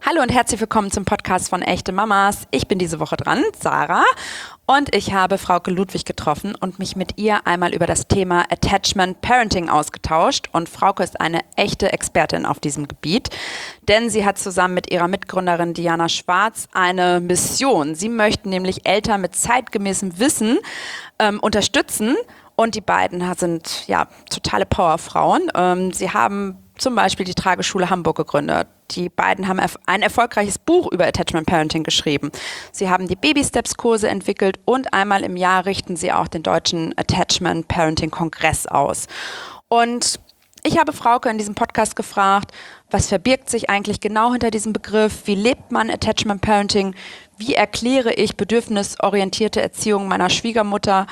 Hallo und herzlich willkommen zum Podcast von Echte Mamas. Ich bin diese Woche dran, Sarah, und ich habe Frauke Ludwig getroffen und mich mit ihr einmal über das Thema Attachment Parenting ausgetauscht. Und Frauke ist eine echte Expertin auf diesem Gebiet, denn sie hat zusammen mit ihrer Mitgründerin Diana Schwarz eine Mission. Sie möchten nämlich Eltern mit zeitgemäßem Wissen unterstützen. Und die beiden sind ja totale Powerfrauen. Sie haben zum Beispiel die Trageschule Hamburg gegründet. Die beiden haben ein erfolgreiches Buch über Attachment Parenting geschrieben. Sie haben die Baby Steps Kurse entwickelt und einmal im Jahr richten sie auch den deutschen Attachment Parenting Kongress aus. Und ich habe Frauke in diesem Podcast gefragt, was verbirgt sich eigentlich genau hinter diesem Begriff? Wie lebt man Attachment Parenting? Wie erkläre ich bedürfnisorientierte Erziehung meiner Schwiegermutter?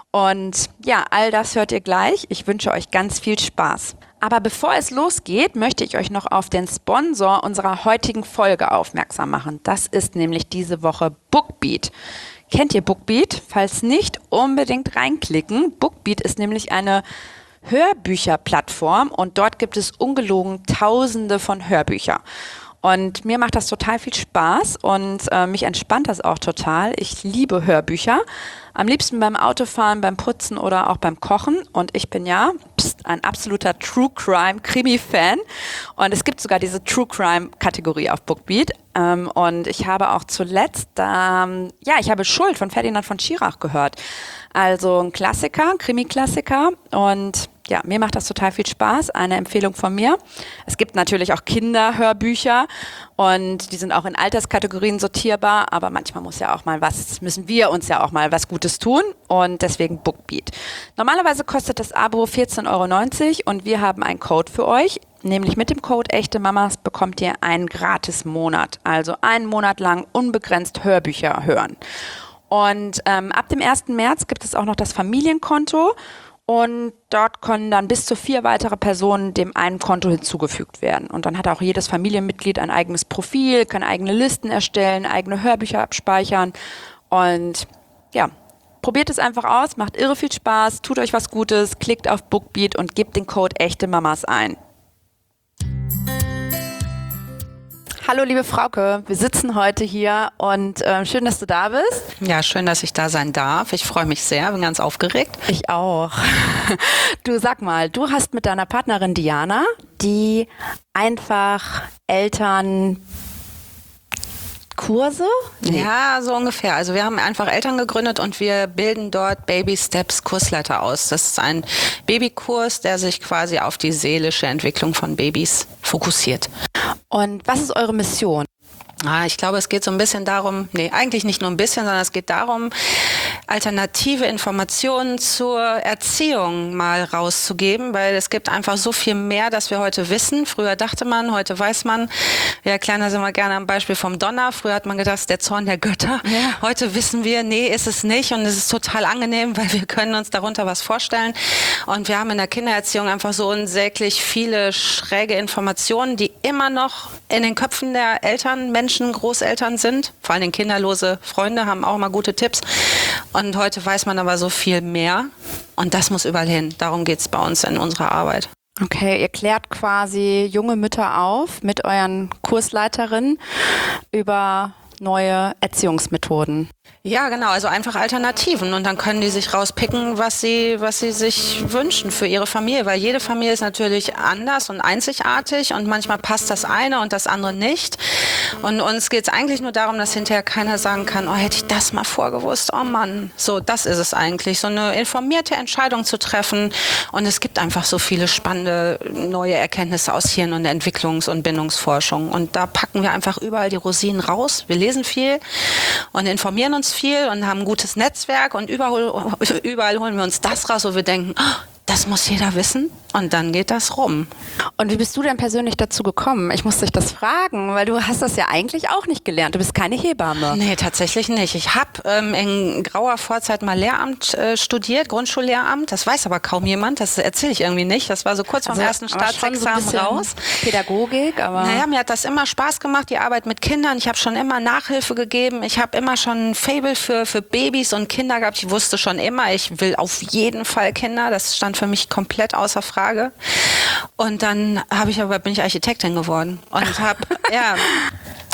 Und ja, all das hört ihr gleich. Ich wünsche euch ganz viel Spaß. Aber bevor es losgeht, möchte ich euch noch auf den Sponsor unserer heutigen Folge aufmerksam machen. Das ist nämlich diese Woche Bookbeat. Kennt ihr Bookbeat? Falls nicht, unbedingt reinklicken. Bookbeat ist nämlich eine Hörbücherplattform und dort gibt es ungelogen Tausende von Hörbüchern. Und mir macht das total viel Spaß und mich entspannt das auch total. Ich liebe Hörbücher. Am liebsten beim Autofahren, beim Putzen oder auch beim Kochen. Und ich bin ja ein absoluter True Crime Krimi-Fan. Und es gibt sogar diese True Crime-Kategorie auf Bookbeat. Und ich habe auch zuletzt, ich habe Schuld von Ferdinand von Schirach gehört. Also ein Klassiker, ein Krimi-Klassiker. Und ja, mir macht das total viel Spaß. Eine Empfehlung von mir. Es gibt natürlich auch Kinderhörbücher und die sind auch in Alterskategorien sortierbar, aber manchmal müssen wir uns ja auch mal was Gutes tun und deswegen Bookbeat. Normalerweise kostet das Abo 14,90 € und wir haben einen Code für euch. Nämlich mit dem Code Echte Mamas bekommt ihr einen Gratis-Monat, also einen Monat lang unbegrenzt Hörbücher hören. Und ab dem 1. März gibt es auch noch das Familienkonto. Und dort können dann bis zu 4 weitere Personen dem einen Konto hinzugefügt werden. Und dann hat auch jedes Familienmitglied ein eigenes Profil, kann eigene Listen erstellen, eigene Hörbücher abspeichern. Und ja, probiert es einfach aus, macht irre viel Spaß, tut euch was Gutes, klickt auf Bookbeat und gebt den Code Echte Mamas ein. Hallo liebe Frauke, wir sitzen heute hier und schön, dass du da bist. Ja, schön, dass ich da sein darf. Ich freue mich sehr, bin ganz aufgeregt. Ich auch. Du, sag mal, du hast mit deiner Partnerin Diana, die einfach Eltern Kurse? Nee. Ja, so ungefähr. Also wir haben einfach Eltern gegründet und wir bilden dort Baby Steps Kursleiter aus. Das ist ein Babykurs, der sich quasi auf die seelische Entwicklung von Babys fokussiert. Und was ist eure Mission? Ich glaube, es geht so ein bisschen darum, eigentlich nicht nur ein bisschen, sondern es geht darum, alternative Informationen zur Erziehung mal rauszugeben, weil es gibt einfach so viel mehr, das wir heute wissen. Früher dachte man, heute weiß man. Wir erklären das immer gerne am Beispiel vom Donner. Früher hat man gedacht, es ist der Zorn der Götter. Ja. Heute wissen wir, ist es nicht und es ist total angenehm, weil wir können uns darunter was vorstellen. Und wir haben in der Kindererziehung einfach so unsäglich viele schräge Informationen, die immer noch in den Köpfen der Eltern, Menschen, Großeltern sind. Vor allem kinderlose Freunde haben auch mal gute Tipps. Und heute weiß man aber so viel mehr. Und das muss überall hin. Darum geht es bei uns in unserer Arbeit. Okay, ihr klärt quasi junge Mütter auf mit euren Kursleiterinnen über neue Erziehungsmethoden. Ja, genau, also einfach Alternativen und dann können die sich rauspicken, was sie sich wünschen für ihre Familie, weil jede Familie ist natürlich anders und einzigartig und manchmal passt das eine und das andere nicht und uns geht es eigentlich nur darum, dass hinterher keiner sagen kann, oh, hätte ich das mal vorgewusst, oh Mann, so, das ist es eigentlich, so eine informierte Entscheidung zu treffen und es gibt einfach so viele spannende neue Erkenntnisse aus Hirn- und Entwicklungs- und Bindungsforschung und da packen wir einfach überall die Rosinen raus, wir lesen viel und informieren uns viel und haben ein gutes Netzwerk und überall holen wir uns das raus, wo wir denken, oh, das muss jeder wissen und dann geht das rum. Und wie bist du denn persönlich dazu gekommen? Ich muss dich das fragen, weil du hast das ja eigentlich auch nicht gelernt. Du bist keine Hebamme. Nee, tatsächlich nicht. Ich habe in grauer Vorzeit mal Lehramt studiert, Grundschullehramt. Das weiß aber kaum jemand, das erzähle ich irgendwie nicht. Das war so kurz vorm ersten Staatsexamen so raus. Pädagogik, aber... Naja, mir hat das immer Spaß gemacht, die Arbeit mit Kindern. Ich habe schon immer Nachhilfe gegeben. Ich habe immer schon ein Faible für Babys und Kinder gehabt. Ich wusste schon immer, ich will auf jeden Fall Kinder. Das stand für mich komplett außer Frage. Und dann bin ich Architektin geworden und habe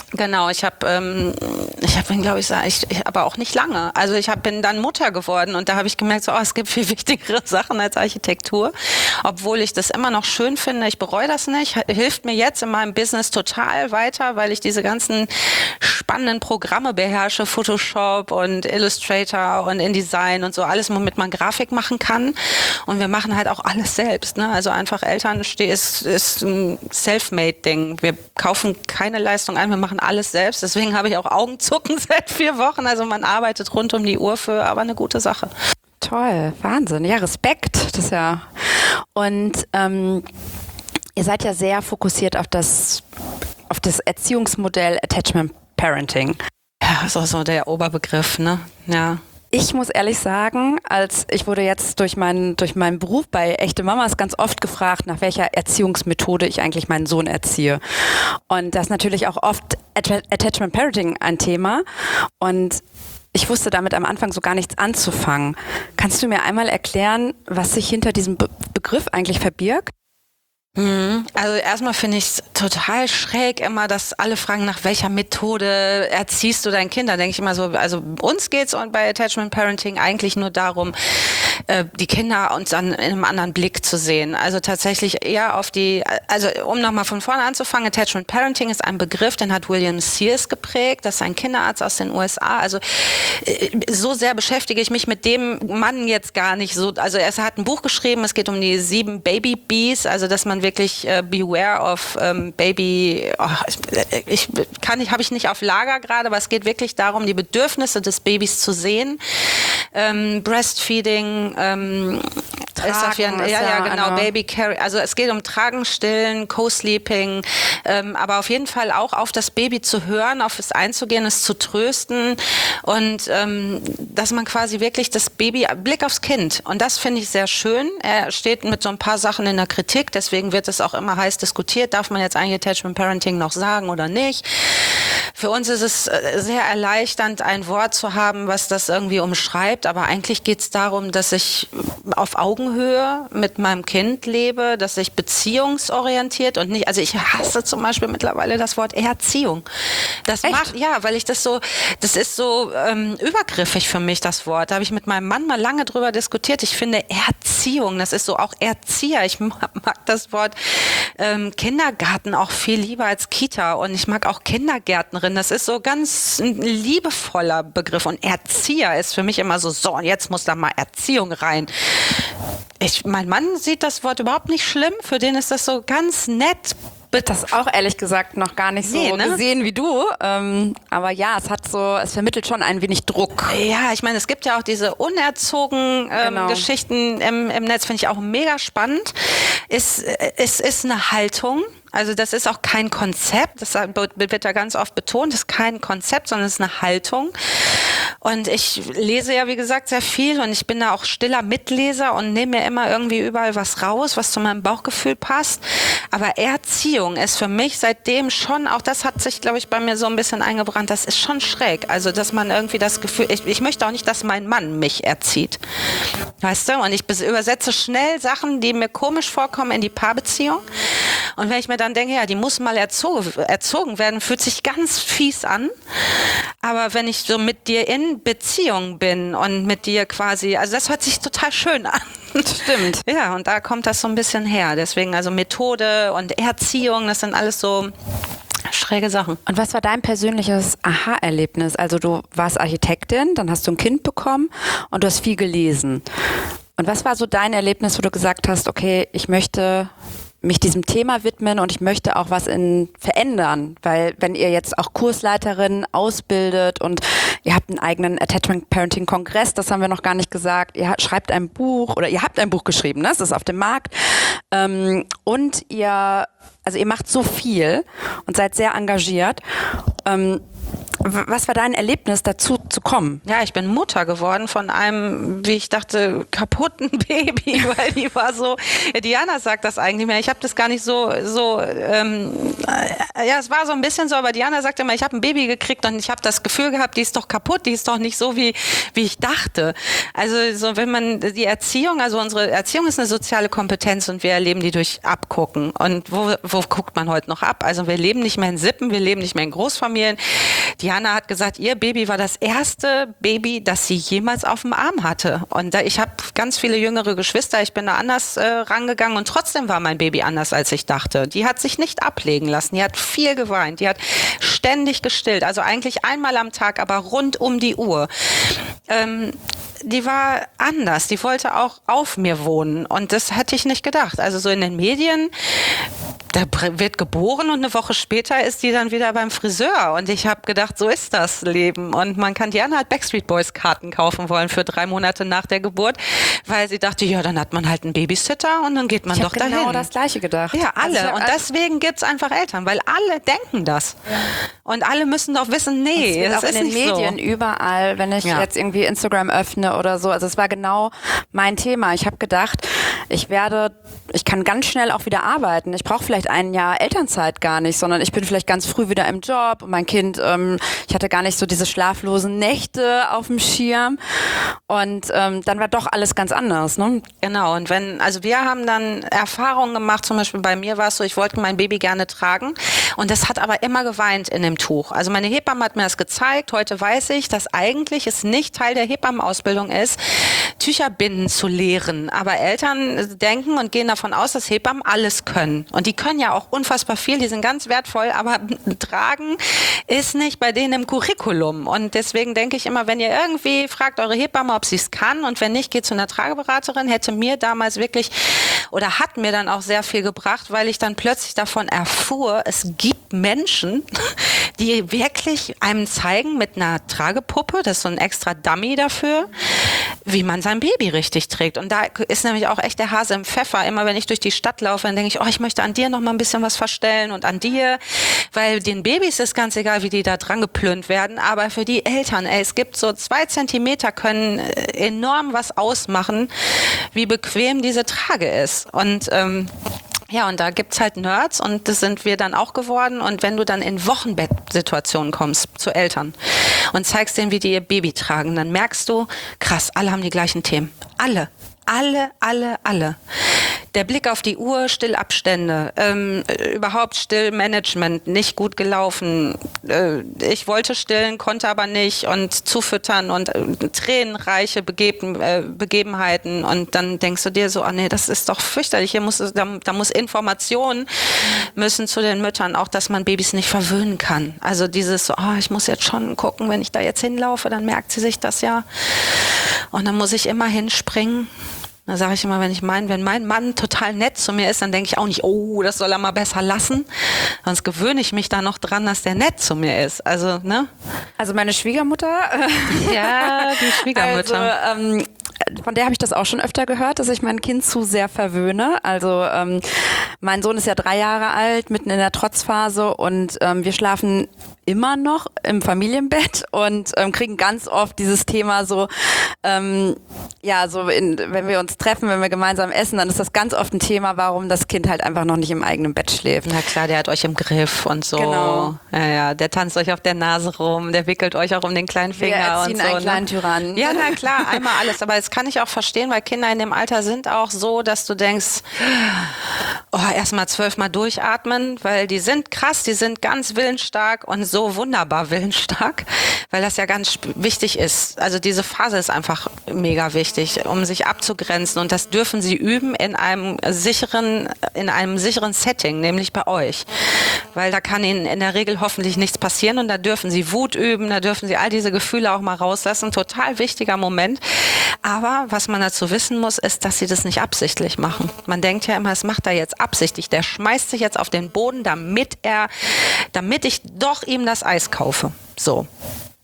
Genau, ich habe, glaube ich, aber auch nicht lange. Also bin dann Mutter geworden und da habe ich gemerkt, so, es gibt viel wichtigere Sachen als Architektur, obwohl ich das immer noch schön finde. Ich bereue das nicht. Hilft mir jetzt in meinem Business total weiter, weil ich diese ganzen spannenden Programme beherrsche, Photoshop und Illustrator und InDesign und so alles, womit man Grafik machen kann. Und wir machen halt auch alles selbst. Ne? Also einfach Eltern ist ein Self-Made-Ding. Wir kaufen keine Leistung ein, wir machen alles selbst. Deswegen habe ich auch Augenzucken seit 4 Wochen. Also man arbeitet rund um die Uhr für aber eine gute Sache. Toll, Wahnsinn. Ja, Respekt. Das ist ja. Und ihr seid ja sehr fokussiert auf das Erziehungsmodell Attachment Parenting. Ja, ist auch so der Oberbegriff, ne? Ja. Ich muss ehrlich sagen, ich wurde jetzt durch meinen Beruf bei Echte Mamas ganz oft gefragt, nach welcher Erziehungsmethode ich eigentlich meinen Sohn erziehe. Und das ist natürlich auch oft Attachment Parenting ein Thema. Und ich wusste damit am Anfang so gar nichts anzufangen. Kannst du mir einmal erklären, was sich hinter diesem Begriff eigentlich verbirgt? Also erstmal finde ich es total schräg immer, dass alle fragen, nach welcher Methode erziehst du dein Kind? Da denke ich immer so, also uns geht's bei Attachment Parenting eigentlich nur darum, die Kinder uns dann in einem anderen Blick zu sehen. Also tatsächlich eher also um nochmal von vorne anzufangen, Attachment Parenting ist ein Begriff, den hat William Sears geprägt, das ist ein Kinderarzt aus den USA. Also so sehr beschäftige ich mich mit dem Mann jetzt gar nicht so. Also er hat ein Buch geschrieben, es geht um die 7 Baby Bees, also dass man wirklich beware of Baby, habe ich nicht auf Lager gerade, aber es geht wirklich darum, die Bedürfnisse des Babys zu sehen. Breastfeeding, Baby Carry, also es geht um Tragen, Stillen, Co-Sleeping, aber auf jeden Fall auch auf das Baby zu hören, auf es einzugehen, es zu trösten und dass man quasi wirklich das Baby, Blick aufs Kind, und das finde ich sehr schön. Er steht mit so ein paar Sachen in der Kritik, deswegen wird es auch immer heiß diskutiert, darf man jetzt eigentlich Attachment Parenting noch sagen oder nicht. Für uns ist es sehr erleichternd, ein Wort zu haben, was das irgendwie umschreibt, aber eigentlich geht es darum, dass ich auf Augenhöhe mit meinem Kind lebe, dass ich beziehungsorientiert und nicht, also ich hasse zum Beispiel mittlerweile das Wort Erziehung. Weil ich das ist so übergriffig für mich, das Wort. Da habe ich mit meinem Mann mal lange drüber diskutiert. Ich finde Erziehung, das ist so auch Erzieher. Ich mag das Wort Kindergarten auch viel lieber als Kita und ich mag auch Kindergärtnerin. Das ist so ganz ein liebevoller Begriff und Erzieher ist für mich immer so, und jetzt muss da mal Erziehung rein. Mein Mann sieht das Wort überhaupt nicht schlimm, für den ist das so ganz nett. Das auch ehrlich gesagt noch gar nicht so gesehen wie du. Aber ja, es vermittelt schon ein wenig Druck. Ja, ich meine, es gibt ja auch diese unerzogen Geschichten im Netz, finde ich auch mega spannend. Es ist eine Haltung. Also das ist auch kein Konzept, das wird da ganz oft betont, das ist kein Konzept, sondern es ist eine Haltung. Und ich lese ja, wie gesagt, sehr viel und ich bin da auch stiller Mitleser und nehme mir immer irgendwie überall was raus, was zu meinem Bauchgefühl passt. Aber Erziehung ist für mich seitdem schon, auch das hat sich, glaube ich, bei mir so ein bisschen eingebrannt, das ist schon schräg. Also, dass man irgendwie das Gefühl, ich möchte auch nicht, dass mein Mann mich erzieht. Weißt du? Und ich übersetze schnell Sachen, die mir komisch vorkommen, in die Paarbeziehung. Und wenn ich mir dann denke, ja, die muss mal erzogen werden, fühlt sich ganz fies an. Aber wenn ich so mit dir in Beziehung bin und mit dir quasi, also das hört sich total schön an. Stimmt. Ja, und da kommt das so ein bisschen her. Deswegen also Methode und Erziehung, das sind alles so schräge Sachen. Und was war dein persönliches Aha-Erlebnis? Also du warst Architektin, dann hast du ein Kind bekommen und du hast viel gelesen. Und was war so dein Erlebnis, wo du gesagt hast, okay, ich möchte mich diesem Thema widmen und ich möchte auch was verändern, weil wenn ihr jetzt auch Kursleiterin ausbildet und ihr habt einen eigenen Attachment Parenting Kongress, das haben wir noch gar nicht gesagt, ihr schreibt ein Buch oder ihr habt ein Buch geschrieben, ne? Das ist auf dem Markt und ihr macht so viel und seid sehr engagiert. Was war dein Erlebnis, dazu zu kommen? Ja, ich bin Mutter geworden von einem, wie ich dachte, kaputten Baby, weil die war so, Diana sagt das eigentlich mehr, ich habe das gar nicht so, es war so ein bisschen so, aber Diana sagte immer, ich habe ein Baby gekriegt und ich habe das Gefühl gehabt, die ist doch kaputt, die ist doch nicht so, wie ich dachte. Also so, wenn man die Erziehung, also unsere Erziehung ist eine soziale Kompetenz und wir erleben die durch Abgucken. Und wo guckt man heute noch ab? Also wir leben nicht mehr in Sippen, wir leben nicht mehr in Großfamilien. Diana hat gesagt, ihr Baby war das erste Baby, das sie jemals auf dem Arm hatte. Und ich habe ganz viele jüngere Geschwister, ich bin da anders rangegangen und trotzdem war mein Baby anders, als ich dachte. Die hat sich nicht ablegen lassen, die hat viel geweint, die hat ständig gestillt, also eigentlich einmal am Tag, aber rund um die Uhr. Die war anders, die wollte auch auf mir wohnen und das hätte ich nicht gedacht. Also so in den Medien, da wird geboren und eine Woche später ist die dann wieder beim Friseur und ich habe gedacht, so ist das Leben und man kann Diana halt Backstreet Boys Karten kaufen wollen für 3 Monate nach der Geburt, weil sie dachte, ja, dann hat man halt einen Babysitter und dann geht man doch dahin. Ich habe genau das Gleiche gedacht. Ja, alle. Und deswegen gibt's einfach Eltern, weil alle denken das. Ja. Und alle müssen doch wissen, nee, das ist in den Medien so. Überall, wenn ich jetzt irgendwie Instagram öffne oder so. Also es war genau mein Thema. Ich habe gedacht, ich kann ganz schnell auch wieder arbeiten. Ich brauche vielleicht ein Jahr Elternzeit gar nicht, sondern ich bin vielleicht ganz früh wieder im Job und mein Kind, ich hatte gar nicht so diese schlaflosen Nächte auf dem Schirm und dann war doch alles ganz anders. Ne? Genau, und wir haben dann Erfahrungen gemacht, zum Beispiel bei mir war es so, ich wollte mein Baby gerne tragen und das hat aber immer geweint in dem Tuch. Also meine Hebamme hat mir das gezeigt, heute weiß ich, dass eigentlich es nicht Teil der Hebammenausbildung ist, Tücher binden zu lehren, aber Eltern denken und gehen davon aus, dass Hebammen alles können und die können ja auch unfassbar viel, die sind ganz wertvoll, aber tragen ist nicht bei denen im Curriculum und deswegen denke ich immer, wenn ihr irgendwie fragt eure Hebamme, ob sie es kann und wenn nicht, geht zu einer Trageberaterin, hätte mir damals wirklich oder hat mir dann auch sehr viel gebracht, weil ich dann plötzlich davon erfuhr, es gibt Menschen, die wirklich einem zeigen mit einer Tragepuppe, das ist so ein extra Dummy dafür, wie man sein Baby richtig trägt. Und da ist nämlich auch echt der Hase im Pfeffer. Immer wenn ich durch die Stadt laufe, dann denke ich, ich möchte an dir noch mal ein bisschen was verstellen und an dir, weil den Babys ist ganz egal, wie die da dran geplönt werden, aber für die Eltern, es gibt so 2 Zentimeter können enorm was ausmachen, wie bequem diese Trage ist. Und und da gibt's halt Nerds und das sind wir dann auch geworden. Und wenn du dann in Wochenbettsituationen kommst zu Eltern und zeigst denen, wie die ihr Baby tragen, dann merkst du, krass, alle haben die gleichen Themen. Alle. Der Blick auf die Uhr, Stillabstände, überhaupt Stillmanagement, nicht gut gelaufen. Ich wollte stillen, konnte aber nicht und zufüttern und tränenreiche Begebenheiten. Und dann denkst du dir so, nee, das ist doch fürchterlich. Da muss Informationen müssen zu den Müttern, auch dass man Babys nicht verwöhnen kann. Also dieses so, ich muss jetzt schon gucken, wenn ich da jetzt hinlaufe, dann merkt sie sich das ja. Und dann muss ich immer hinspringen. Da sage ich immer, wenn mein Mann total nett zu mir ist, dann denke ich auch nicht, das soll er mal besser lassen. Sonst gewöhne ich mich da noch dran, dass der nett zu mir ist. Also, ne? Also meine Schwiegermutter. Ja, die Schwiegermutter. Also, von der habe ich das auch schon öfter gehört, dass ich mein Kind zu sehr verwöhne. Also mein Sohn ist ja 3 Jahre alt, mitten in der Trotzphase und wir schlafen immer noch im Familienbett und kriegen ganz oft dieses Thema so, wenn wir uns treffen, wenn wir gemeinsam essen, dann ist das ganz oft ein Thema, warum das Kind halt einfach noch nicht im eigenen Bett schläft. Na klar, der hat euch im Griff und so. Genau. Ja, der tanzt euch auf der Nase rum, der wickelt euch auch um den kleinen Finger wir erziehen und so. einen kleinen Tyrannen. Ja, na klar, einmal alles. Aber das kann ich auch verstehen, weil Kinder in dem Alter sind auch so, dass du denkst, erstmal 12-mal durchatmen, weil die sind krass, die sind ganz willensstark und so wunderbar willensstark, weil das ja ganz wichtig ist. Also diese Phase ist einfach mega wichtig, um sich abzugrenzen und das dürfen sie üben in einem sicheren Setting, nämlich bei euch. Weil da kann ihnen in der Regel hoffentlich nichts passieren und da dürfen sie Wut üben, da dürfen sie all diese Gefühle auch mal rauslassen. Total wichtiger Moment. Aber was man dazu wissen muss, ist, dass sie das nicht absichtlich machen. Man denkt ja immer, das macht er jetzt absichtlich. Der schmeißt sich jetzt auf den Boden, damit ich doch ihm das Eis kaufe. So.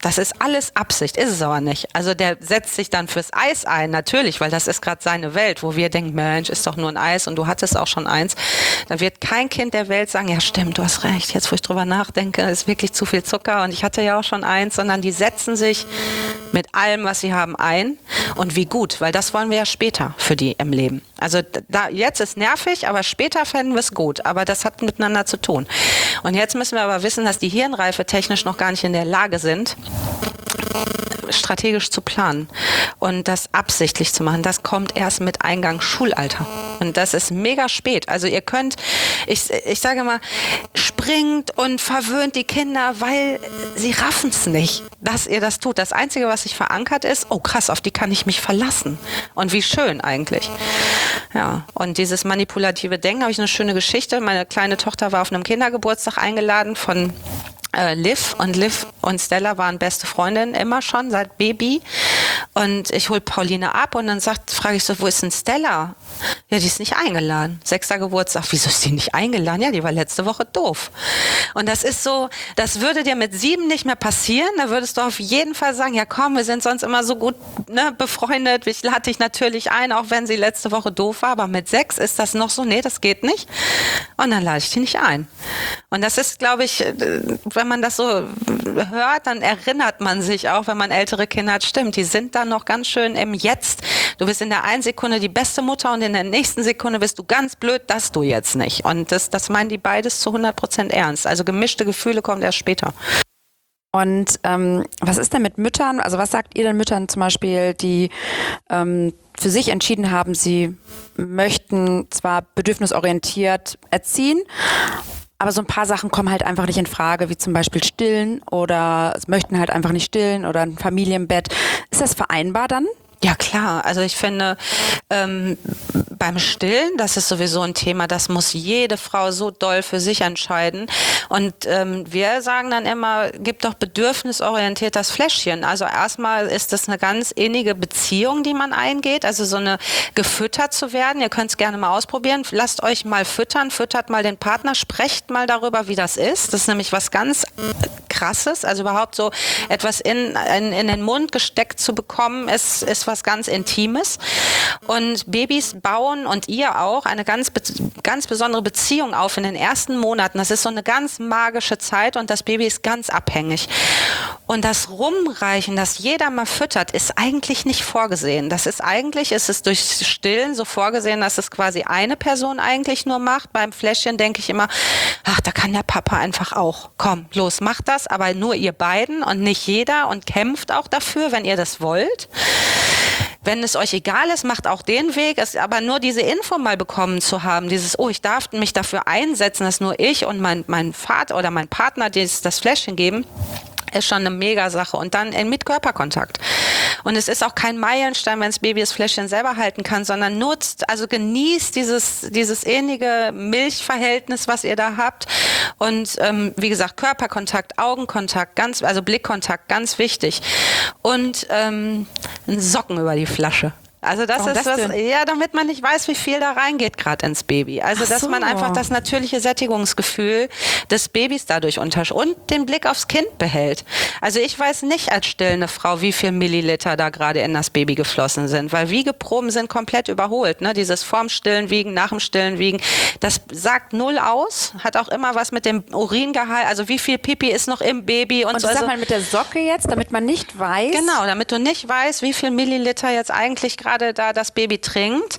Das ist alles Absicht, ist es aber nicht. Also der setzt sich dann fürs Eis ein, natürlich, weil das ist gerade seine Welt, wo wir denken, Mensch, ist doch nur ein Eis und du hattest auch schon eins. Da wird kein Kind der Welt sagen, ja stimmt, du hast recht, jetzt wo ich drüber nachdenke, ist wirklich zu viel Zucker und ich hatte ja auch schon eins, sondern die setzen sich mit allem, was sie haben, ein und wie gut, weil das wollen wir ja später für die im Leben. Also jetzt ist nervig, aber später fänden wir es gut, aber das hat miteinander zu tun. Und jetzt müssen wir aber wissen, dass die Hirnreife technisch noch gar nicht in der Lage sind, strategisch zu planen und das absichtlich zu machen. Das kommt erst mit Eingang Schulalter. Und das ist mega spät. Also ihr könnt, ich sage mal, springt und verwöhnt die Kinder, weil sie raffen es nicht, dass ihr das tut. Das Einzige, was sich verankert ist, oh krass, auf die kann ich mich verlassen. Und wie schön eigentlich. Ja, und dieses manipulative Denken, habe ich eine schöne Geschichte. Meine kleine Tochter war auf einem Kindergeburtstag eingeladen von Liv und Stella waren beste Freundinnen immer schon, seit Baby. Und ich hole Pauline ab und dann frage ich so, wo ist denn Stella? Ja, die ist nicht eingeladen. 6. Geburtstag. Wieso ist die nicht eingeladen? Ja, die war letzte Woche doof. Und das ist so, das würde dir mit 7 nicht mehr passieren. Da würdest du auf jeden Fall sagen, ja komm, wir sind sonst immer so gut befreundet. Ich lade dich natürlich ein, auch wenn sie letzte Woche doof war. Aber mit 6 ist das noch so, nee, das geht nicht. Und dann lade ich die nicht ein. Und das ist, glaube ich, wenn man das so hört, dann erinnert man sich auch, wenn man ältere Kinder hat, stimmt, die sind dann noch ganz schön im Jetzt. Du bist in der einen Sekunde die beste Mutter und in der nächsten Sekunde bist du ganz blöd, dass du jetzt nicht. Und das meinen die beides zu 100% ernst. Also gemischte Gefühle kommen erst später. Und was ist denn mit Müttern? Also was sagt ihr denn Müttern zum Beispiel, die für sich entschieden haben, sie möchten zwar bedürfnisorientiert erziehen, aber so ein paar Sachen kommen halt einfach nicht in Frage, wie zum Beispiel stillen oder möchten halt einfach nicht stillen oder ein Familienbett. Ist das vereinbar dann? Ja klar, also ich finde, beim Stillen, das ist sowieso ein Thema, das muss jede Frau so doll für sich entscheiden. Und wir sagen dann immer, gib doch bedürfnisorientiert das Fläschchen. Also erstmal ist das eine ganz innige Beziehung, die man eingeht, also so eine gefüttert zu werden. Ihr könnt es gerne mal ausprobieren. Lasst euch mal füttern, füttert mal den Partner, sprecht mal darüber, wie das ist. Das ist nämlich was ganz Krasses, also überhaupt so etwas in den Mund gesteckt zu bekommen, ist was ganz Intimes. Und Babys bauen und ihr auch eine ganz besondere Beziehung auf in den ersten Monaten. Das ist so eine ganz magische Zeit und das Baby ist ganz abhängig. Und das Rumreichen, das jeder mal füttert, ist eigentlich nicht vorgesehen. Es ist durch Stillen so vorgesehen, dass es quasi eine Person eigentlich nur macht. Beim Fläschchen denke ich immer, ach, da kann der Papa einfach auch. Komm, los, macht das, aber nur ihr beiden und nicht jeder und kämpft auch dafür, wenn ihr das wollt. Wenn es euch egal ist, macht auch den Weg. Aber nur diese Info mal bekommen zu haben, dieses, oh, ich darf mich dafür einsetzen, dass nur ich und mein Vater oder mein Partner das Fläschchen geben, ist schon eine Mega-Sache. Und dann mit Körperkontakt. Und es ist auch kein Meilenstein, wenn das Baby das Fläschchen selber halten kann, sondern genießt dieses innige Milchverhältnis, was ihr da habt. Und wie gesagt, Körperkontakt, Augenkontakt, also Blickkontakt, ganz wichtig. Und ein Socken über die Flasche. Also das ist was, ja, damit man nicht weiß, wie viel da reingeht gerade ins Baby. Also dass man einfach das natürliche Sättigungsgefühl des Babys dadurch und den Blick aufs Kind behält. Also ich weiß nicht als stillende Frau, wie viel Milliliter da gerade in das Baby geflossen sind, weil Wiegeproben sind komplett überholt. Ne? Dieses vorm Stillen wiegen, nach dem Stillen wiegen, das sagt null aus, hat auch immer was mit dem Uringehalt, also wie viel Pipi ist noch im Baby und so. Und sag mal mit der Socke jetzt, damit man nicht weiß. Genau, damit du nicht weißt, wie viel Milliliter jetzt eigentlich gerade da das Baby trinkt,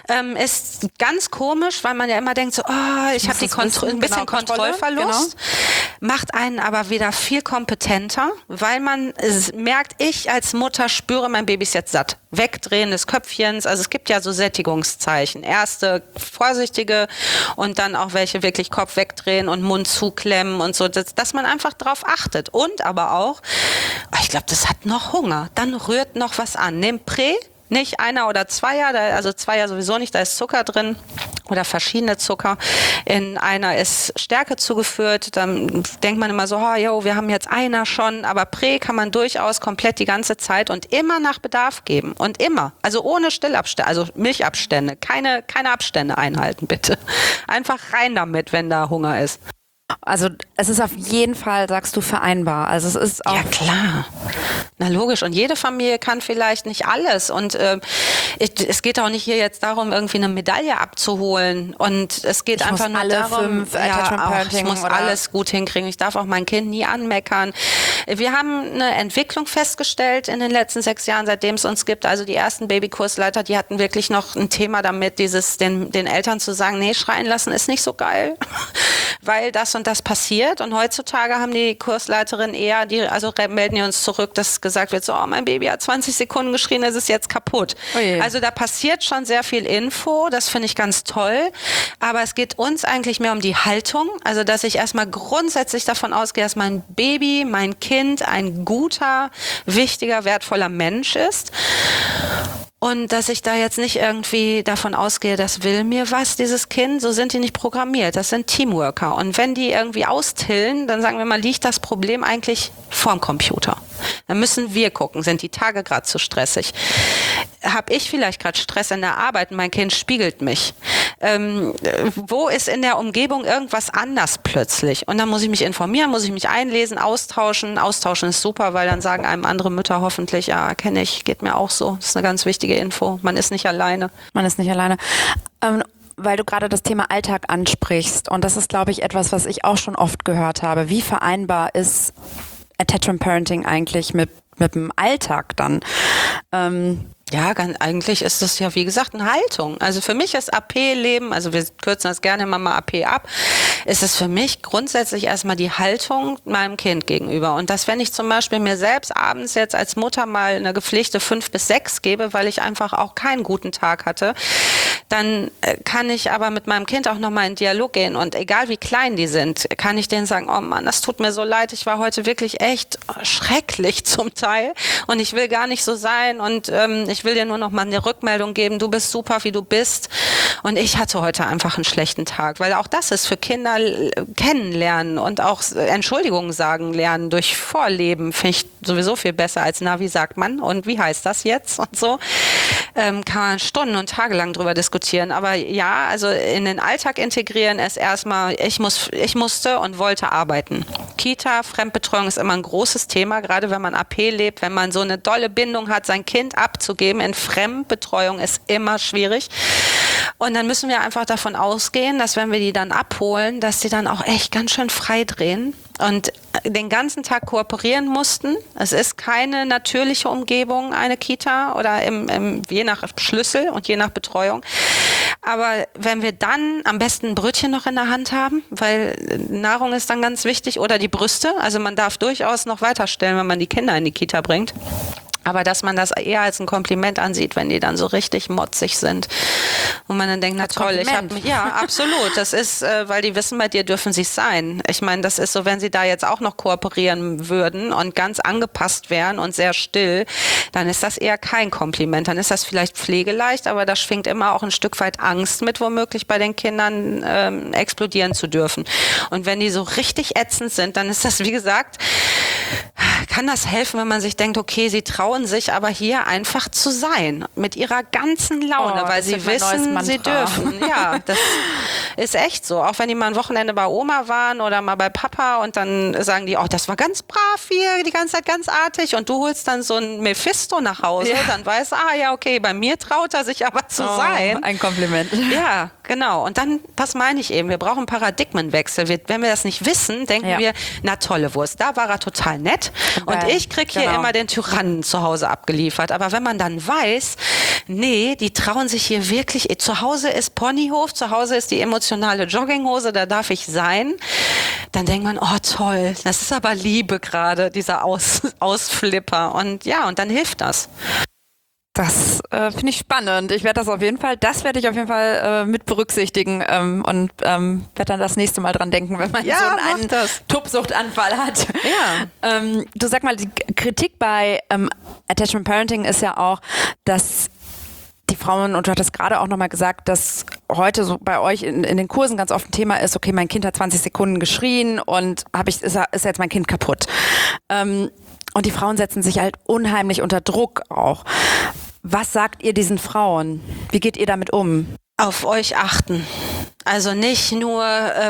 ist ganz komisch, weil man ja immer denkt so, oh, ich habe ein bisschen Kontrollverlust, macht einen aber wieder viel kompetenter, weil man merkt, ich als Mutter spüre, mein Baby ist jetzt satt. Wegdrehen des Köpfchens, also es gibt ja so Sättigungszeichen. Erste vorsichtige und dann auch welche wirklich Kopf wegdrehen und Mund zuklemmen und so, dass man einfach drauf achtet. Und aber auch, ich glaube, das hat noch Hunger, dann rührt noch was an. Nehmt Prä, nicht einer oder Zweier, also Zweier sowieso nicht, da ist Zucker drin oder verschiedene Zucker. In einer ist Stärke zugeführt, dann denkt man immer so, wir haben jetzt einer schon, aber Prä kann man durchaus komplett die ganze Zeit und immer nach Bedarf geben und immer, also ohne Stillabstände, also Milchabstände, keine Abstände einhalten bitte. Einfach rein damit, wenn da Hunger ist. Also es ist auf jeden Fall, sagst du, vereinbar. Also es ist auch... Ja, klar. Na logisch. Und jede Familie kann vielleicht nicht alles. Und es geht auch nicht hier jetzt darum, irgendwie eine Medaille abzuholen. Und es geht Ich einfach muss nur alle darum, 5 Attachment Parenting ich muss oder- alles gut hinkriegen. Ich darf auch mein Kind nie anmeckern. Wir haben eine Entwicklung festgestellt in den letzten 6 Jahren, seitdem es uns gibt. Also die ersten Babykursleiter, die hatten wirklich noch ein Thema damit, den Eltern zu sagen, nee, schreien lassen ist nicht so geil, weil das und das passiert. Und heutzutage haben die Kursleiterinnen eher, melden die uns zurück, dass gesagt wird, so, oh, mein Baby hat 20 Sekunden geschrien, es ist jetzt kaputt. Oh je. Also da passiert schon sehr viel Info, das finde ich ganz toll. Aber es geht uns eigentlich mehr um die Haltung, also dass ich erstmal grundsätzlich davon ausgehe, dass mein Baby, mein Kind ein guter, wichtiger, wertvoller Mensch ist. Und dass ich da jetzt nicht irgendwie davon ausgehe, das will mir was, dieses Kind, so sind die nicht programmiert. Das sind Teamworker. Und wenn die irgendwie austillen, dann sagen wir mal, liegt das Problem eigentlich vorm Computer. Dann müssen wir gucken, sind die Tage gerade zu stressig? Habe ich vielleicht gerade Stress in der Arbeit und mein Kind spiegelt mich? Wo ist in der Umgebung irgendwas anders plötzlich? Und dann muss ich mich informieren, muss ich mich einlesen, austauschen. Austauschen ist super, weil dann sagen einem andere Mütter hoffentlich, ja, kenne ich, geht mir auch so. Das ist eine ganz wichtige Info. Man ist nicht alleine. Man ist nicht alleine. Weil du gerade das Thema Alltag ansprichst. Und das ist, glaube ich, etwas, was ich auch schon oft gehört habe. Wie vereinbar ist Attachment Parenting eigentlich mit dem Alltag dann? Ja, eigentlich ist das ja, wie gesagt, eine Haltung. Also für mich ist AP-Leben, also wir kürzen das gerne immer mal AP ab, ist es für mich grundsätzlich erstmal die Haltung meinem Kind gegenüber. Und dass, wenn ich zum Beispiel mir selbst abends jetzt als Mutter mal eine gepflegte 5 bis 6 gebe, weil ich einfach auch keinen guten Tag hatte, dann kann ich aber mit meinem Kind auch nochmal in Dialog gehen. Und egal wie klein die sind, kann ich denen sagen, oh Mann, das tut mir so leid, ich war heute wirklich echt schrecklich zum Teil und ich will gar nicht so sein und ich will dir nur noch mal eine Rückmeldung geben, du bist super, wie du bist und ich hatte heute einfach einen schlechten Tag, weil auch das ist für Kinder kennenlernen und auch Entschuldigungen sagen lernen durch Vorleben, finde ich sowieso viel besser als, na, wie sagt man und wie heißt das jetzt und so. Kann man Stunden und Tage lang drüber diskutieren, aber ja, also in den Alltag integrieren ist erstmal, ich musste und wollte arbeiten. Kita, Fremdbetreuung ist immer ein großes Thema, gerade wenn man AP lebt, wenn man so eine dolle Bindung hat, sein Kind abzugeben in Fremdbetreuung ist immer schwierig. Und dann müssen wir einfach davon ausgehen, dass wenn wir die dann abholen, dass die dann auch echt ganz schön frei drehen und den ganzen Tag kooperieren mussten. Es ist keine natürliche Umgebung, eine Kita oder je nach Schlüssel und je nach Betreuung. Aber wenn wir dann am besten ein Brötchen noch in der Hand haben, weil Nahrung ist dann ganz wichtig, oder die Brüste, also man darf durchaus noch weiterstellen, wenn man die Kinder in die Kita bringt. Aber dass man das eher als ein Kompliment ansieht, wenn die dann so richtig motzig sind. Und man dann denkt, na toll, ja, absolut. Das ist, weil die wissen, bei dir dürfen sie es sein. Ich meine, das ist so, wenn sie da jetzt auch noch kooperieren würden und ganz angepasst wären und sehr still, dann ist das eher kein Kompliment. Dann ist das vielleicht pflegeleicht, aber da schwingt immer auch ein Stück weit Angst mit, womöglich bei den Kindern explodieren zu dürfen. Und wenn die so richtig ätzend sind, dann ist das, wie gesagt, kann das helfen, wenn man sich denkt, okay, sie trauen sich aber hier einfach zu sein, mit ihrer ganzen Laune, weil sie wissen, sie dürfen. Ja, das ist echt so. Auch wenn die mal ein Wochenende bei Oma waren oder mal bei Papa und dann sagen die, oh, das war ganz brav hier, die ganze Zeit ganz artig und du holst dann so ein Mephisto nach Hause, dann weißt du, ja, okay, bei mir traut er sich aber zu sein. Ein Kompliment. Ja, genau. Und dann, das meine ich eben, wir brauchen einen Paradigmenwechsel. Wenn wir das nicht wissen, denken wir, na tolle Wurst, da war er total nett und ich krieg hier immer den Tyrannen zu Hause abgeliefert. Aber wenn man dann weiß, nee, die trauen sich hier wirklich, zu Hause ist Ponyhof, zu Hause ist die emotionale Jogginghose, da darf ich sein, dann denkt man, oh toll, das ist aber Liebe gerade, dieser Ausflipper. Und ja, und dann hilft das. Das finde ich spannend. Das werde ich auf jeden Fall mit berücksichtigen und werde dann das nächste Mal dran denken, wenn man so einen Tobsuchtanfall hat. Ja. Du sag mal, die Kritik bei Attachment Parenting ist ja auch, dass die Frauen, und du hattest gerade auch nochmal gesagt, dass heute so bei euch in den Kursen ganz oft ein Thema ist, okay, mein Kind hat 20 Sekunden geschrien und ist jetzt mein Kind kaputt. Und die Frauen setzen sich halt unheimlich unter Druck auch. Was sagt ihr diesen Frauen? Wie geht ihr damit um? Auf euch achten. Also nicht nur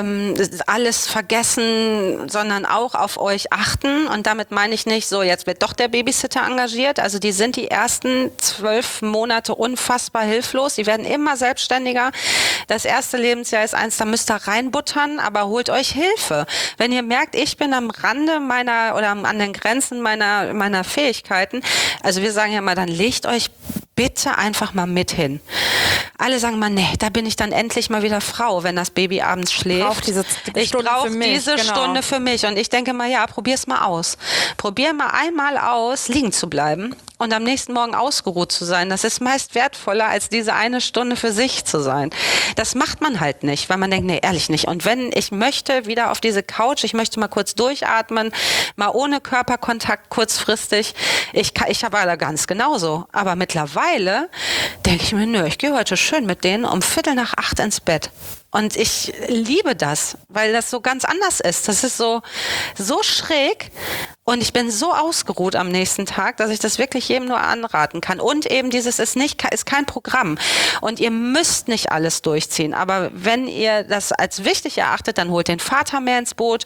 alles vergessen, sondern auch auf euch achten. Und damit meine ich nicht so, jetzt wird doch der Babysitter engagiert. Also die sind die ersten 12 Monate unfassbar hilflos. Die werden immer selbstständiger. Das erste Lebensjahr ist eins, da müsst ihr reinbuttern, aber holt euch Hilfe. Wenn ihr merkt, ich bin am Rande meiner oder an den Grenzen meiner Fähigkeiten, also wir sagen ja mal, dann legt euch bitte einfach mal mit hin. Alle sagen mal, nee, da bin ich dann endlich mal wieder Frau, wenn das Baby abends schläft. Ich brauche diese Stunde für mich. Und ich denke mal, ja, probier's mal aus. Probier mal einmal aus, liegen zu bleiben und am nächsten Morgen ausgeruht zu sein. Das ist meist wertvoller, als diese eine Stunde für sich zu sein. Das macht man halt nicht, weil man denkt, nee, ehrlich nicht. Und wenn ich möchte wieder auf diese Couch, ich möchte mal kurz durchatmen, mal ohne Körperkontakt kurzfristig. Ich war da ganz genauso. Aber mittlerweile denke ich mir, nö, ich gehe heute schön mit denen um 7:45 ins Bett. Und ich liebe das, weil das so ganz anders ist. Das ist so schräg und ich bin so ausgeruht am nächsten Tag, dass ich das wirklich jedem nur anraten kann. Und eben dieses ist kein Programm und ihr müsst nicht alles durchziehen. Aber wenn ihr das als wichtig erachtet, dann holt den Vater mehr ins Boot,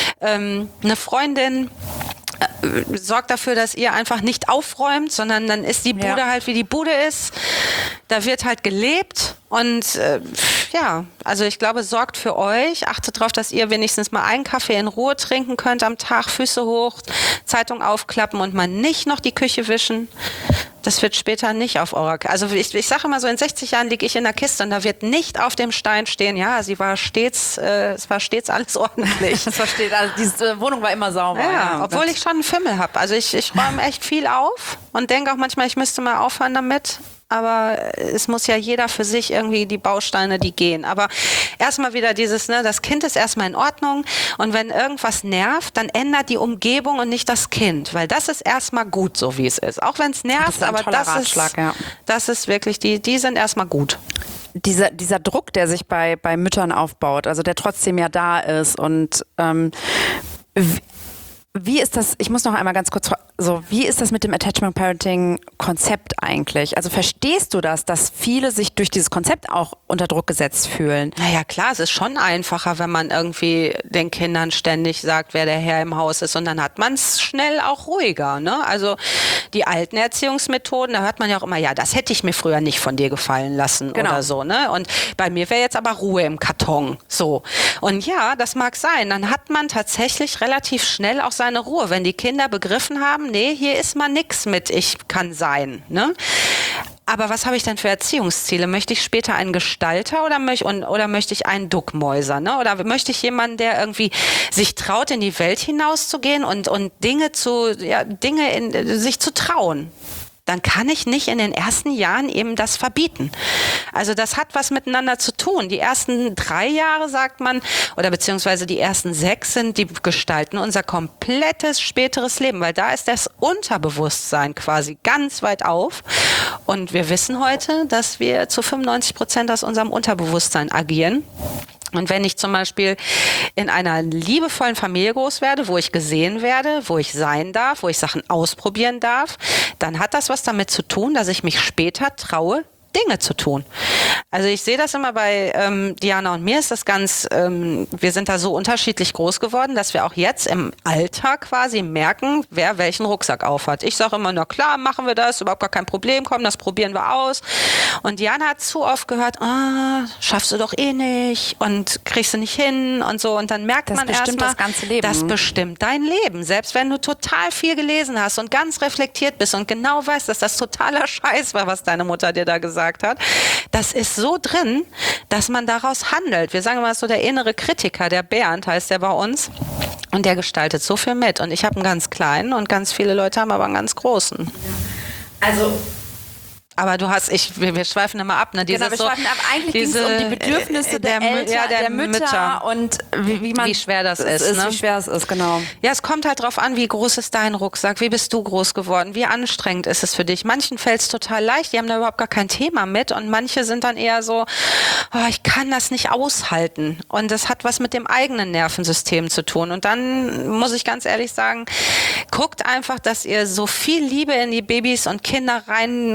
eine Freundin, sorgt dafür, dass ihr einfach nicht aufräumt, sondern dann ist die Bude halt, wie die Bude ist. Da wird halt gelebt und also ich glaube, sorgt für euch, achtet darauf, dass ihr wenigstens mal einen Kaffee in Ruhe trinken könnt am Tag, Füße hoch, Zeitung aufklappen und mal nicht noch die Küche wischen. Das wird später nicht auf eurer... Also ich sage immer so, in 60 Jahren liege ich in der Kiste und da wird nicht auf dem Stein stehen, ja, es war stets alles ordentlich. Diese Wohnung war immer sauber. Ja, obwohl ich schon einen Fimmel habe. Also ich räume echt viel auf und denke auch manchmal, ich müsste mal aufhören damit. Aber es muss ja jeder für sich irgendwie die Bausteine, die gehen. Aber erstmal wieder dieses, das Kind ist erstmal in Ordnung und wenn irgendwas nervt, dann ändert die Umgebung und nicht das Kind, weil das ist erstmal gut, so wie es ist. Auch wenn es nervt, aber das ist wirklich, die sind erstmal gut. Dieser Druck, der sich bei Müttern aufbaut, also der trotzdem ja da ist und wie ist das, ich muss noch einmal ganz kurz, wie ist das mit dem Attachment Parenting Konzept eigentlich? Also verstehst du das, dass viele sich durch dieses Konzept auch unter Druck gesetzt fühlen? Naja, klar, es ist schon einfacher, wenn man irgendwie den Kindern ständig sagt, wer der Herr im Haus ist und dann hat man es schnell auch ruhiger, ne? Also die alten Erziehungsmethoden, da hört man ja auch immer, ja, das hätte ich mir früher nicht von dir gefallen lassen oder so, ne? Und bei mir wäre jetzt aber Ruhe im Karton, so. Und ja, das mag sein, dann hat man tatsächlich relativ schnell auch seine Ruhe, wenn die Kinder begriffen haben, nee, hier ist mal nix mit ich kann sein, ne? Aber was habe ich denn für Erziehungsziele? Möchte ich später einen Gestalter oder möchte ich einen Duckmäuser? Ne? Oder möchte ich jemanden, der irgendwie sich traut, in die Welt hinauszugehen und Dinge sich zu trauen? Dann kann ich nicht in den ersten Jahren eben das verbieten. Also das hat was miteinander zu tun. Die ersten 3 Jahre, sagt man, oder beziehungsweise die ersten 6 die gestalten unser komplettes späteres Leben, weil da ist das Unterbewusstsein quasi ganz weit auf. Und wir wissen heute, dass wir zu 95% aus unserem Unterbewusstsein agieren. Und wenn ich zum Beispiel in einer liebevollen Familie groß werde, wo ich gesehen werde, wo ich sein darf, wo ich Sachen ausprobieren darf, dann hat das was damit zu tun, dass ich mich später traue, Dinge zu tun. Also ich sehe das immer bei Diana und mir ist das ganz, wir sind da so unterschiedlich groß geworden, dass wir auch jetzt im Alter quasi merken, wer welchen Rucksack aufhat. Ich sage immer, na klar, machen wir das, überhaupt gar kein Problem, komm, das probieren wir aus. Und Diana hat zu oft gehört, schaffst du doch eh nicht und kriegst du nicht hin und so. Und dann merkt man erstmal, das ganze Leben. Das bestimmt dein Leben. Selbst wenn du total viel gelesen hast und ganz reflektiert bist und genau weißt, dass das totaler Scheiß war, was deine Mutter dir da gesagt hat. Das ist so drin, dass man daraus handelt. Wir sagen immer so, der innere Kritiker, der Bernd heißt der bei uns. Und der gestaltet so viel mit. Und ich habe einen ganz kleinen und ganz viele Leute haben aber einen ganz großen. Also... Aber wir schweifen immer ab, ne? Wir schweifen ab. Eigentlich ging es um die Bedürfnisse der Mütter und wie schwer das ist, ne? Wie schwer es ist, genau. Ja, es kommt halt drauf an, wie groß ist dein Rucksack, wie bist du groß geworden, wie anstrengend ist es für dich. Manchen fällt es total leicht, die haben da überhaupt gar kein Thema mit und manche sind dann eher so, ich kann das nicht aushalten. Und das hat was mit dem eigenen Nervensystem zu tun. Und dann muss ich ganz ehrlich sagen, guckt einfach, dass ihr so viel Liebe in die Babys und Kinder rein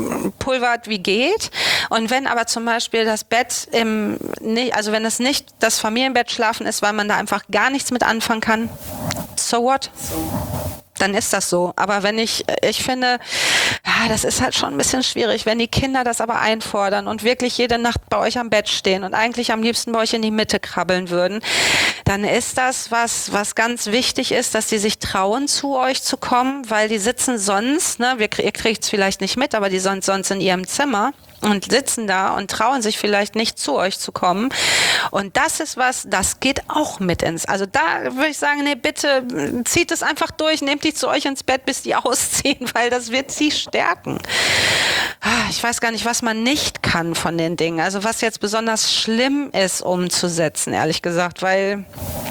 gepulvert wie geht. Und wenn aber zum Beispiel das Bett also wenn es nicht das Familienbett schlafen ist, weil man da einfach gar nichts mit anfangen kann, so what? Dann ist das so. Aber wenn ich finde, das ist halt schon ein bisschen schwierig, wenn die Kinder das aber einfordern und wirklich jede Nacht bei euch am Bett stehen und eigentlich am liebsten bei euch in die Mitte krabbeln würden, dann ist das was ganz wichtig ist, dass die sich trauen, zu euch zu kommen, weil die sitzen sonst, ne, ihr kriegt es vielleicht nicht mit, aber die sind sonst in ihrem Zimmer und sitzen da und trauen sich vielleicht nicht zu euch zu kommen. Und das ist das geht auch mit also da würde ich sagen, nee, bitte zieht es einfach durch, nehmt die zu euch ins Bett, bis die ausziehen, weil das wird sie stärken. Ich weiß gar nicht, was man nicht kann von den Dingen. Also was jetzt besonders schlimm ist umzusetzen, ehrlich gesagt, weil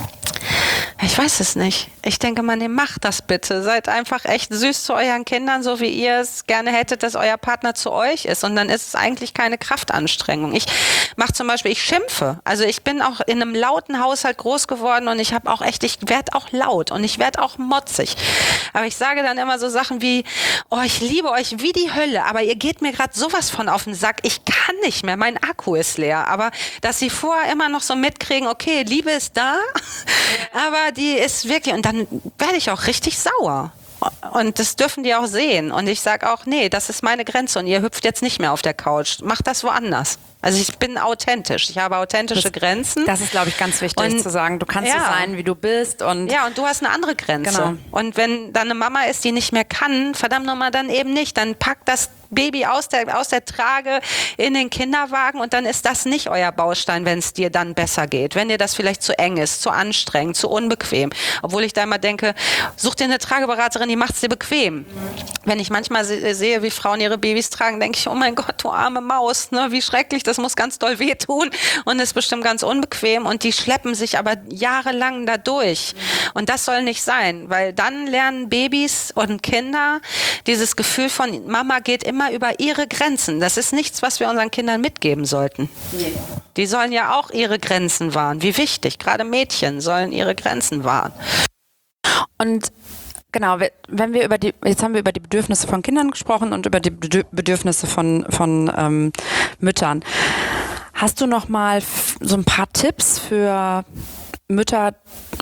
ich weiß es nicht. Ich denke mal, macht das bitte. Seid einfach echt süß zu euren Kindern, so wie ihr es gerne hättet, dass euer Partner zu euch ist. Und dann ist es eigentlich keine Kraftanstrengung. Ich mache zum Beispiel, ich schimpfe. Also ich bin auch in einem lauten Haushalt groß geworden und ich werde auch laut und ich werde auch motzig. Aber ich sage dann immer so Sachen wie, oh, ich liebe euch wie die Hölle, aber ihr geht mir gerade sowas von auf den Sack. Ich kann nicht mehr, mein Akku ist leer. Aber dass sie vorher immer noch so mitkriegen, okay, Liebe ist da, aber die ist wirklich, und dann werde ich auch richtig sauer. Und das dürfen die auch sehen. Und ich sage auch, nee, das ist meine Grenze und ihr hüpft jetzt nicht mehr auf der Couch. Macht das woanders. Also ich bin authentisch. Ich habe authentische Grenzen. Das ist, glaube ich, ganz wichtig zu sagen. Du kannst so sein, wie du bist. Und und du hast eine andere Grenze. Genau. Und wenn dann eine Mama ist, die nicht mehr kann, verdammt nochmal, dann eben nicht. Dann packt das Baby aus der Trage in den Kinderwagen und dann ist das nicht euer Baustein, wenn es dir dann besser geht. Wenn dir das vielleicht zu eng ist, zu anstrengend, zu unbequem. Obwohl ich da immer denke, such dir eine Trageberaterin, die macht es dir bequem. Wenn ich manchmal sehe, wie Frauen ihre Babys tragen, denke ich, oh mein Gott, du arme Maus, ne? Wie schrecklich, das muss ganz doll wehtun und ist bestimmt ganz unbequem und die schleppen sich aber jahrelang da durch. Und das soll nicht sein, weil dann lernen Babys und Kinder dieses Gefühl von Mama geht immer über ihre Grenzen. Das ist nichts, was wir unseren Kindern mitgeben sollten. Nee. Die sollen ja auch ihre Grenzen wahren. Wie wichtig, gerade Mädchen sollen ihre Grenzen wahren. Und genau, wenn wir jetzt haben wir über die Bedürfnisse von Kindern gesprochen und über die Bedürfnisse von Müttern. Hast du noch mal so ein paar Tipps für Mütter,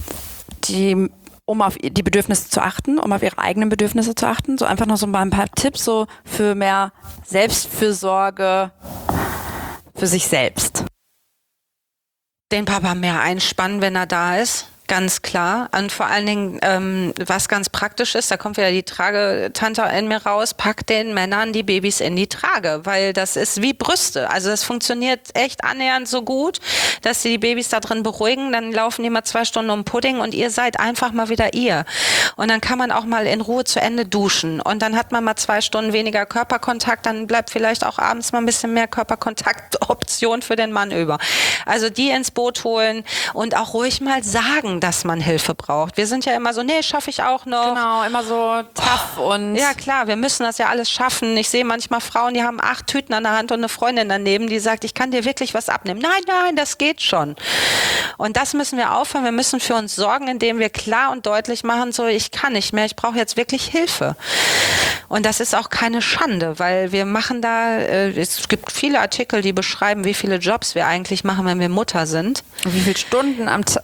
um auf die Bedürfnisse zu achten, um auf ihre eigenen Bedürfnisse zu achten? So einfach noch so ein paar Tipps so für mehr Selbstfürsorge für sich selbst. Den Papa mehr einspannen, wenn er da ist. Ganz klar. Und vor allen Dingen, was ganz praktisch ist, da kommt wieder die Tragetante in mir raus, packt den Männern die Babys in die Trage, weil das ist wie Brüste. Also das funktioniert echt annähernd so gut, dass sie die Babys da drin beruhigen, dann laufen die mal 2 Stunden um Pudding und ihr seid einfach mal wieder ihr. Und dann kann man auch mal in Ruhe zu Ende duschen und dann hat man mal 2 Stunden weniger Körperkontakt, dann bleibt vielleicht auch abends mal ein bisschen mehr Körperkontaktoption für den Mann über. Also die ins Boot holen und auch ruhig mal sagen, dass man Hilfe braucht. Wir sind ja immer so, nee, schaffe ich auch noch. Genau, immer so tough und... Ja klar, wir müssen das ja alles schaffen. Ich sehe manchmal Frauen, die haben 8 Tüten an der Hand und eine Freundin daneben, die sagt, ich kann dir wirklich was abnehmen. Nein, das geht schon. Und das müssen wir aufhören. Wir müssen für uns sorgen, indem wir klar und deutlich machen, so, ich kann nicht mehr, ich brauche jetzt wirklich Hilfe. Und das ist auch keine Schande, weil wir machen da, es gibt viele Artikel, die beschreiben, wie viele Jobs wir eigentlich machen, wenn wir Mutter sind. Wie viele Stunden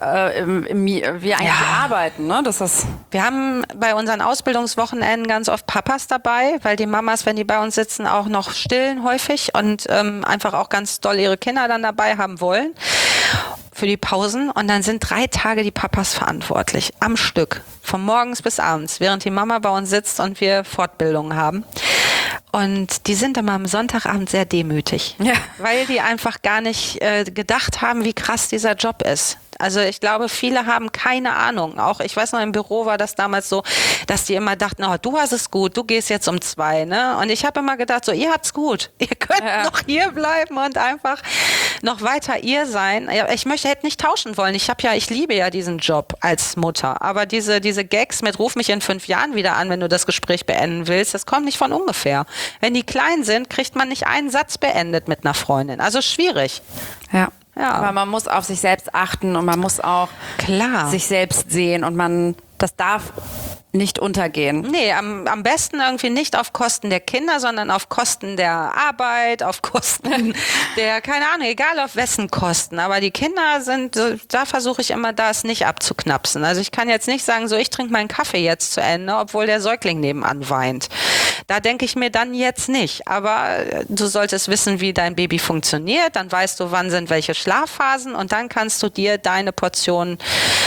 wir eigentlich arbeiten, ne? Wir haben bei unseren Ausbildungswochenenden ganz oft Papas dabei, weil die Mamas, wenn die bei uns sitzen, auch noch stillen häufig und einfach auch ganz doll ihre Kinder dann dabei haben wollen für die Pausen. Und dann sind 3 Tage die Papas verantwortlich, am Stück, von morgens bis abends, während die Mama bei uns sitzt und wir Fortbildungen haben. Und die sind immer am Sonntagabend sehr demütig, weil die einfach gar nicht gedacht haben, wie krass dieser Job ist. Also ich glaube, viele haben keine Ahnung. Auch ich weiß noch, im Büro war das damals so, dass die immer dachten, oh, du hast es gut, du gehst jetzt um 2, ne? Und ich habe immer gedacht, so, ihr habt's gut. Ihr könnt noch hier bleiben und einfach noch weiter ihr sein. Ich hätte nicht tauschen wollen. Ich liebe ja diesen Job als Mutter. Aber diese Gags mit ruf mich in 5 Jahren wieder an, wenn du das Gespräch beenden willst, das kommt nicht von ungefähr. Wenn die klein sind, kriegt man nicht einen Satz beendet mit einer Freundin. Also schwierig. Ja. Aber man muss auf sich selbst achten und man muss auch sich selbst sehen und das darf nicht untergehen. Nee, am besten irgendwie nicht auf Kosten der Kinder, sondern auf Kosten der Arbeit, auf Kosten der, keine Ahnung, egal auf wessen Kosten. Aber die Kinder sind, da versuche ich immer, das nicht abzuknapsen. Also ich kann jetzt nicht sagen, so ich trinke meinen Kaffee jetzt zu Ende, obwohl der Säugling nebenan weint. Da denke ich mir dann jetzt nicht. Aber du solltest wissen, wie dein Baby funktioniert. Dann weißt du, wann sind welche Schlafphasen und dann kannst du dir deine Portion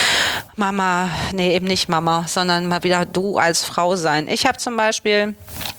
Mama, nee, eben nicht Mama, sondern mal wieder du als Frau sein. Ich habe zum Beispiel,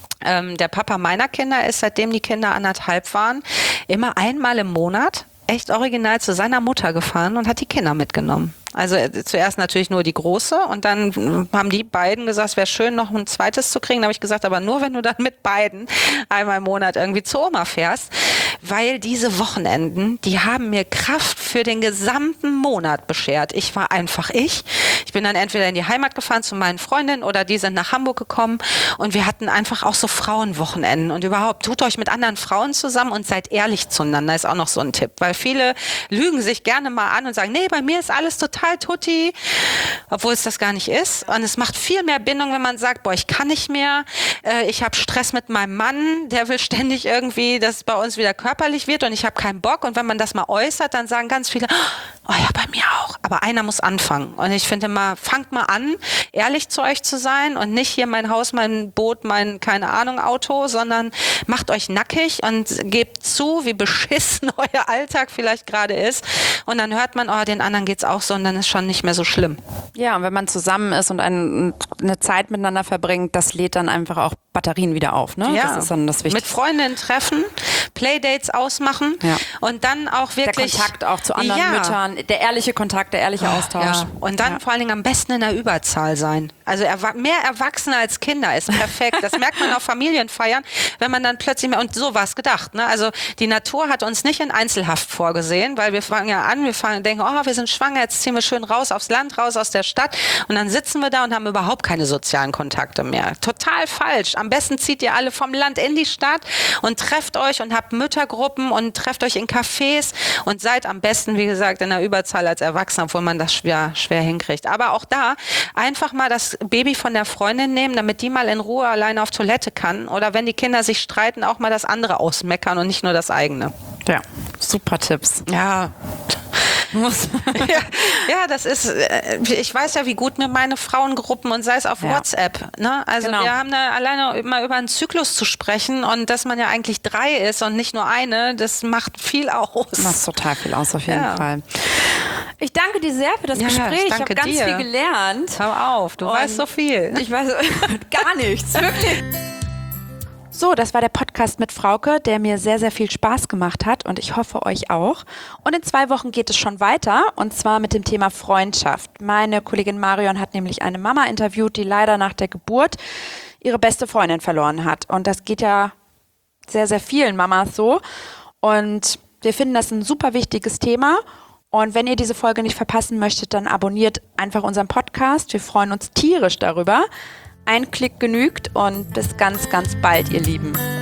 der Papa meiner Kinder ist, seitdem die Kinder 1,5 waren, immer einmal im Monat echt original zu seiner Mutter gefahren und hat die Kinder mitgenommen. Also zuerst natürlich nur die Große und dann haben die beiden gesagt, es wäre schön, noch ein zweites zu kriegen. Da habe ich gesagt, aber nur, wenn du dann mit beiden einmal im Monat irgendwie zur Oma fährst, weil diese Wochenenden, die haben mir Kraft für den gesamten Monat beschert. Ich war einfach ich. Ich bin dann entweder in die Heimat gefahren zu meinen Freundinnen oder die sind nach Hamburg gekommen und wir hatten einfach auch so Frauenwochenenden und überhaupt, tut euch mit anderen Frauen zusammen und seid ehrlich zueinander, ist auch noch so ein Tipp, weil viele lügen sich gerne mal an und sagen, nee, bei mir ist alles total tutti, obwohl es das gar nicht ist. Und es macht viel mehr Bindung, wenn man sagt, boah, ich kann nicht mehr, ich habe Stress mit meinem Mann, der will ständig irgendwie, dass es bei uns wieder körperlich wird und ich habe keinen Bock. Und wenn man das mal äußert, dann sagen ganz viele, oh ja, bei mir auch. Aber einer muss anfangen. Und ich finde immer, fangt mal an, ehrlich zu euch zu sein und nicht hier mein Haus, mein Boot, mein, keine Ahnung, Auto, sondern macht euch nackig und gebt zu, wie beschissen euer Alltag vielleicht gerade ist. Und dann hört man, oh, den anderen geht's auch so und dann ist schon nicht mehr so schlimm. Ja, und wenn man zusammen ist und eine Zeit miteinander verbringt, das lädt dann einfach auch Batterien wieder auf, ne? Ja. Das ist dann das Wichtigste. Mit Freundinnen treffen, Playdates ausmachen und dann auch wirklich... Der Kontakt auch zu anderen Müttern, der ehrliche Kontakt, der ehrliche Austausch. Ja. Und dann vor allen Dingen am besten in der Überzahl sein. Also mehr Erwachsene als Kinder ist perfekt. Das merkt man auf Familienfeiern, wenn man dann plötzlich mehr, und so war es gedacht, ne? Also die Natur hat uns nicht in Einzelhaft vorgesehen, weil wir fangen ja an, denken, oh, wir sind schwanger, jetzt ziehen wir schön raus aufs Land, raus aus der Stadt und dann sitzen wir da und haben überhaupt keine sozialen Kontakte mehr. Total falsch. Am besten zieht ihr alle vom Land in die Stadt und trefft euch und habt Müttergruppen und trefft euch in Cafés und seid am besten, wie gesagt, in der Überzahl als Erwachsener, obwohl man das schwer hinkriegt. Aber auch da einfach mal das Baby von der Freundin nehmen, damit die mal in Ruhe alleine auf Toilette kann oder wenn die Kinder sich streiten, auch mal das andere ausmeckern und nicht nur das eigene. Ja, super Tipps. Ja. Ja, das ist, ich weiß ja, wie gut mir meine Frauengruppen und sei es auf WhatsApp, ne? Also wir haben da alleine mal über einen Zyklus zu sprechen und dass man ja eigentlich 3 ist und nicht nur eine, das macht viel aus. Das macht total viel aus, auf jeden Fall. Ich danke dir sehr für das Gespräch. Ich habe ganz viel gelernt. Hör auf, du weißt so viel. Ich weiß gar nichts, wirklich. So, das war der Podcast mit Frauke, der mir sehr, sehr viel Spaß gemacht hat und ich hoffe euch auch. Und in 2 Wochen geht es schon weiter und zwar mit dem Thema Freundschaft. Meine Kollegin Marion hat nämlich eine Mama interviewt, die leider nach der Geburt ihre beste Freundin verloren hat. Und das geht ja sehr, sehr vielen Mamas so. Und wir finden das ein super wichtiges Thema. Und wenn ihr diese Folge nicht verpassen möchtet, dann abonniert einfach unseren Podcast. Wir freuen uns tierisch darüber. Ein Klick genügt und bis ganz, ganz bald, ihr Lieben.